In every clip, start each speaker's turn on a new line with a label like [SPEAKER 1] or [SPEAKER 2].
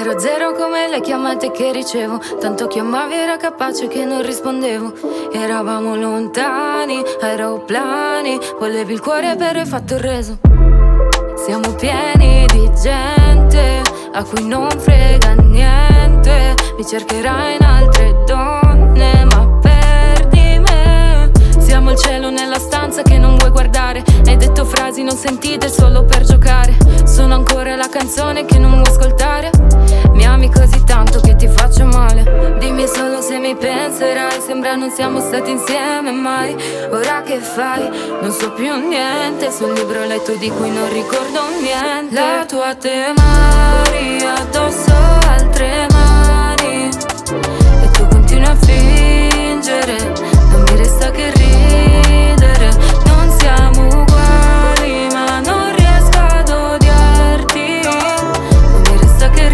[SPEAKER 1] Ero zero come le chiamate che ricevo, tanto chiamavi era capace che non rispondevo. Eravamo lontani, aeroplani, volevi il cuore però hai fatto il reso. Siamo pieni di gente a cui non frega niente. Mi cercherai in altre donne ma perdi me. Siamo il cielo nella stanza che non vuoi guardare. Hai detto frasi non sentite solo per giocare. Sono ancora la canzone che non vuoi ascoltare. Mi ami così tanto che ti faccio male. Dimmi solo se mi penserai. Sembra non siamo stati insieme mai. Ora che fai? Non so più niente. Sul libro letto di cui non ricordo niente. La tua te mani addosso altre mani e tu continui a fingere. Non mi resta che ridere. Non siamo uguali ma non riesco ad odiarti. Non mi resta che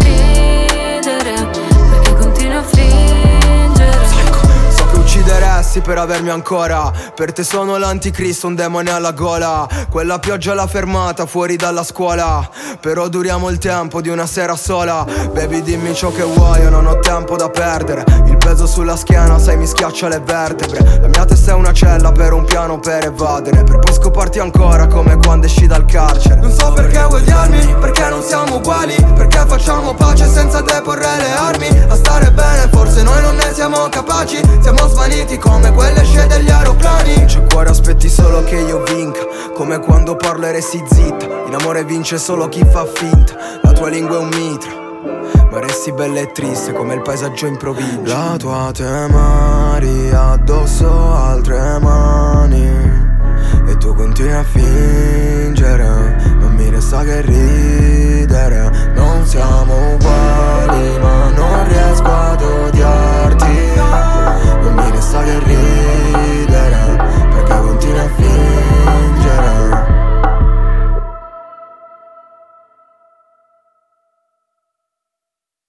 [SPEAKER 1] ridere perché continui a fingere.
[SPEAKER 2] So che uccideresti per avermi ancora. Per te sono l'anticristo, un demone alla gola. Quella pioggia alla fermata fuori dalla scuola. Però duriamo il tempo di una sera sola. Baby dimmi ciò che vuoi, io non ho tempo da perdere. Il peso sulla schiena sai mi schiaccia le vertebre. La mia testa è una cella per un piano per evadere. Per poi scoparti ancora come quando esci dal carcere. Non so perché vuoi odiarmi, perché non siamo uguali. Perché facciamo pace senza deporre le armi. A stare bene forse noi non ne siamo capaci. Siamo svaniti come quelle scie degli aeroplani. C'è cuore aspetti solo che io vinca. Come quando parlo e resti zitta. In amore vince solo chi fa finta. La tua lingua è un mitra ma resti bella e triste come il paesaggio in provincia. La tua te mani addosso altre mani e tu continui a fingere. Non mi resta che ridere. Non siamo uguali ma non